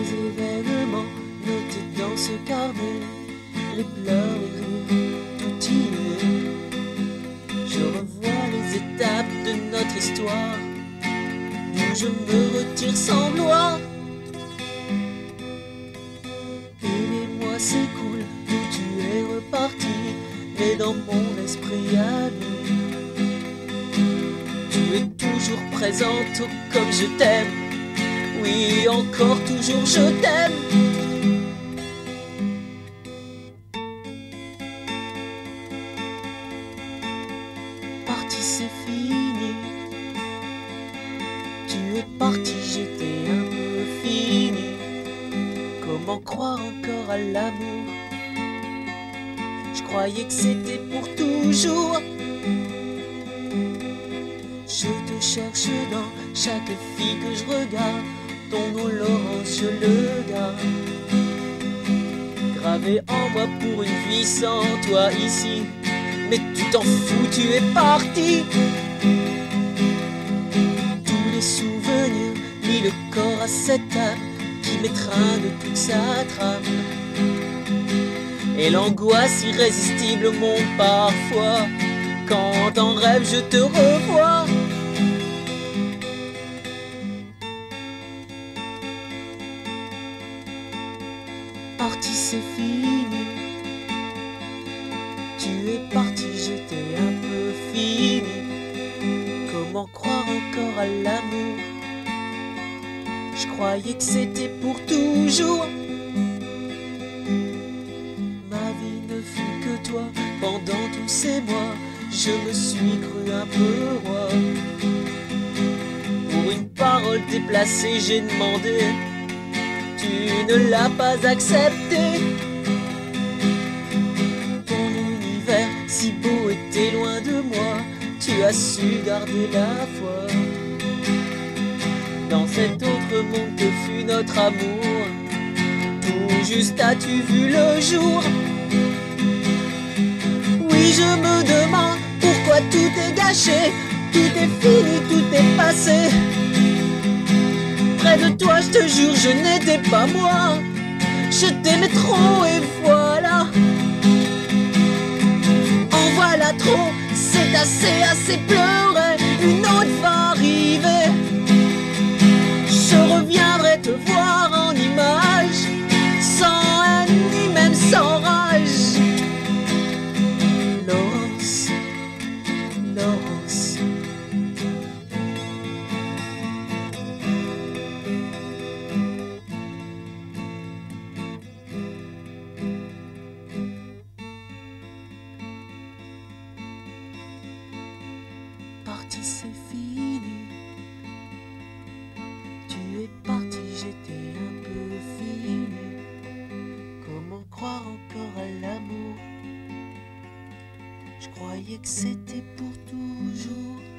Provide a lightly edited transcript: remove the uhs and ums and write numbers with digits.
événements notés dans ce carnet, les pleurs, les rires, tout y est. Je revois les étapes de notre histoire, d'où je me retire sans gloire. Et les mois s'écoulent, d'où tu es reparti, mais dans mon esprit à lui, tu es toujours présente, oh, comme je t'aime. Oui, encore toujours je t'aime. Parti, c'est fini. Tu es parti, j'étais un peu fini. Comment croire encore à l'amour? Je croyais que c'était pour toujours. Je te cherche dans chaque fille que je regarde. Ton nom Laurence, je le garde, gravé en moi pour une vie sans toi ici. Mais tu t'en fous, tu es parti. Tous les souvenirs mis le corps à cette âme qui m'étreint de toute sa trame. Et l'angoisse irrésistible monte parfois quand en rêve je te revois. Parti, c'est fini. Tu es parti, j'étais un peu fini. Comment croire encore à l'amour? Je croyais que c'était pour toujours. Ma vie ne fut que toi pendant tous ces mois. Je me suis cru un peu roi. Pour une parole déplacée, j'ai demandé. Tu ne l'as pas accepté. Ton univers si beau était loin de moi. Tu as su garder la foi. Dans cet autre monde que fut notre amour, tout juste as-tu vu le jour? Oui, je me demande pourquoi tout est gâché. Tout est fini, tout est passé. Près de toi, je te jure, je n'étais pas moi. Je t'aimais trop et voilà. En voilà trop, c'est assez pleuré. Une autre va arriver. Je reviendrai te voir en image, sans haine ni même sans rage. Laurence, Laurence. Parti, c'est fini. Tu es parti, j'étais un peu fini. Comment croire encore à l'amour? Je croyais que c'était pour toujours.